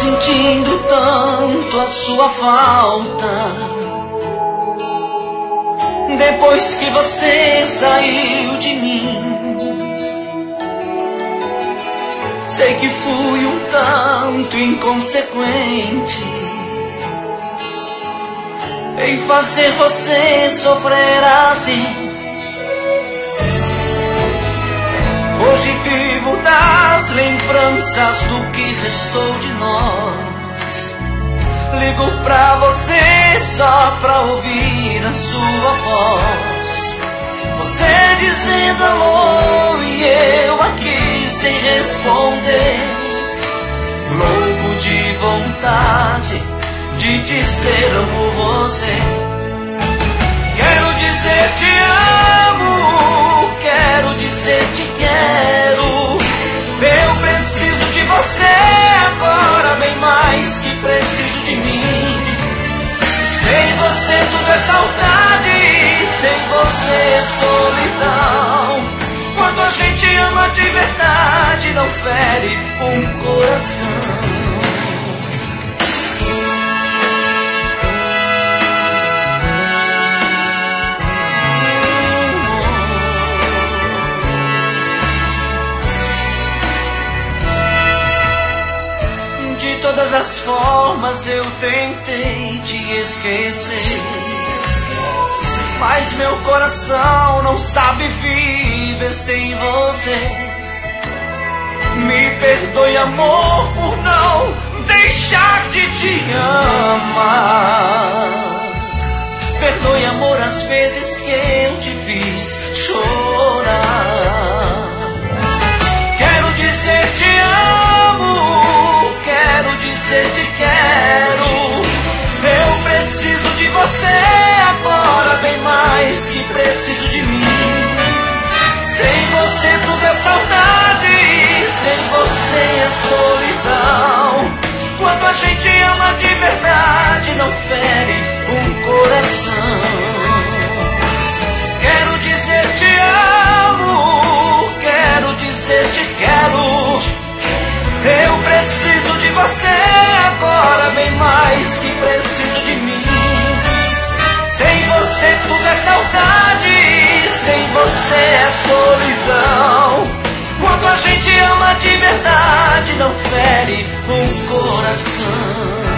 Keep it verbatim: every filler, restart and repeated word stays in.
sentindo tanto a sua falta. Depois que você saiu de mim, sei que fui um tanto inconsequente em fazer você sofrer assim. Hoje vivo das lembranças do que restou de nós. Ligo pra você só pra ouvir a sua voz. Você dizendo alô e eu aqui sem responder, louco de vontade de dizer amo você. Quero dizer te amo, quero dizer te quero. Eu preciso de você agora bem mais que preciso de mim. Sem você tudo é saudade, sem você é solidão. Quando a gente ama de verdade, não fere um coração. De todas as formas eu tentei te esquecer, mas meu coração não sabe viver sem você. Me perdoe, amor, por não deixar de te amar. Perdoe, amor, as vezes que eu te fiz chorar. Quero dizer te amo, quero dizer te quero. Eu preciso de você agora bem mais que preciso de mim. Sem você tudo é saudade, sem você é solidão. Quando a gente ama de verdade, não fere um coração. Quero dizer te amo, quero dizer te quero. Eu preciso de você agora bem mais que preciso de mim. Sem você tudo é saudade, sem você é solidão. Quando a gente ama de verdade, não fere um coração.